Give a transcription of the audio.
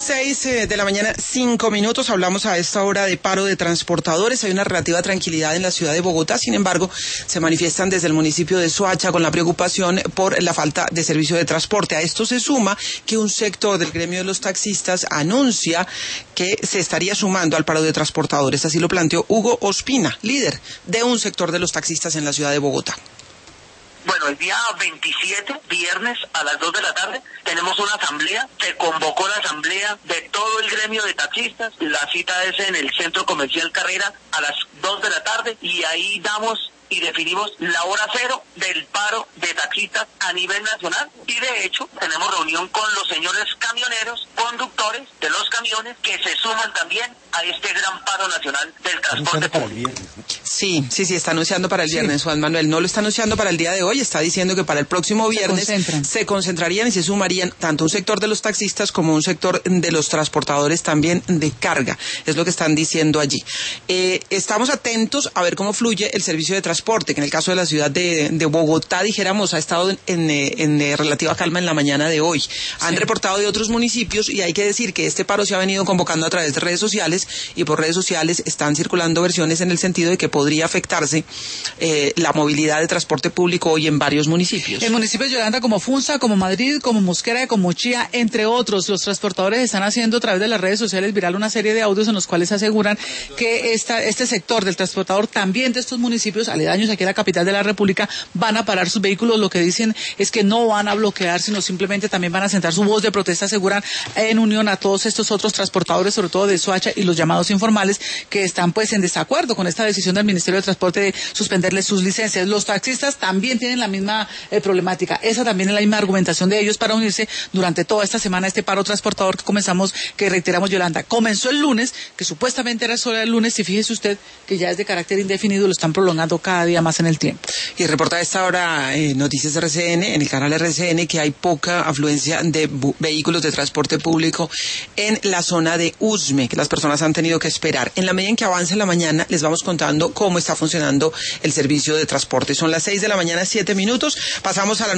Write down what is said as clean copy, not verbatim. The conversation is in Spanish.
6 de la mañana, 5 minutos. Hablamos a esta hora de paro de transportadores. Hay una relativa tranquilidad en la ciudad de Bogotá. Sin embargo, se manifiestan desde el municipio de Soacha con la preocupación por la falta de servicio de transporte. A esto se suma que un sector del gremio de los taxistas anuncia que se estaría sumando al paro de transportadores. Así lo planteó Hugo Ospina, líder de un sector de los taxistas en la ciudad de Bogotá. Bueno, el día 27, viernes, a las 2 de la tarde, tenemos una asamblea. Se convocó la asamblea de todo el gremio de taxistas. La cita es en el Centro Comercial Carrera a las 2 de la tarde y ahí damos y definimos la hora cero del paro de taxistas a nivel nacional. Y de hecho, tenemos reunión con los señores camioneros, conductores de los camiones, que se suman también a este gran paro nacional del transporte público. Sí, está anunciando para el viernes, Juan Manuel. No lo está anunciando para el día de hoy, está diciendo que para el próximo viernes se concentrarían y se sumarían tanto un sector de los taxistas como un sector de los transportadores también de carga. Es lo que están diciendo allí. Estamos atentos a ver cómo fluye el servicio de transporte, que en el caso de la ciudad de Bogotá, dijéramos, ha estado en relativa calma en la mañana de hoy. Han reportado de otros municipios y hay que decir que este paro se ha venido convocando a través de redes sociales y por redes sociales están circulando versiones en el sentido de que podría afectarse la movilidad de transporte público hoy en varios municipios. En municipios, Yolanda, como Funza, como Madrid, como Mosquera, como Chía, entre otros, los transportadores están haciendo a través de las redes sociales viral una serie de audios en los cuales aseguran que este sector del transportador, también de estos municipios aledaños aquí a la capital de la República, van a parar sus vehículos. Lo que dicen es que no van a bloquear, sino simplemente también van a sentar su voz de protesta, aseguran, en unión a todos estos otros transportadores, sobre todo de Soacha y los llamados informales, que están pues en desacuerdo con esta decisión del Ministerio de Transporte de suspenderles sus licencias. Los taxistas también tienen la misma problemática. Esa también es la misma argumentación de ellos para unirse durante toda esta semana a este paro transportador que reiteramos, Yolanda, comenzó el lunes, que supuestamente era solo el lunes, y fíjese usted que ya es de carácter indefinido, lo están prolongando cada día más en el tiempo. Y reporta a esta hora Noticias RCN, en el canal RCN, que hay poca afluencia de vehículos de transporte público en la zona de Usme, que las personas han tenido que esperar. En la medida en que avance la mañana, les vamos contando cómo está funcionando el servicio de transporte. Son las 6 de la mañana, 7 minutos. Pasamos a la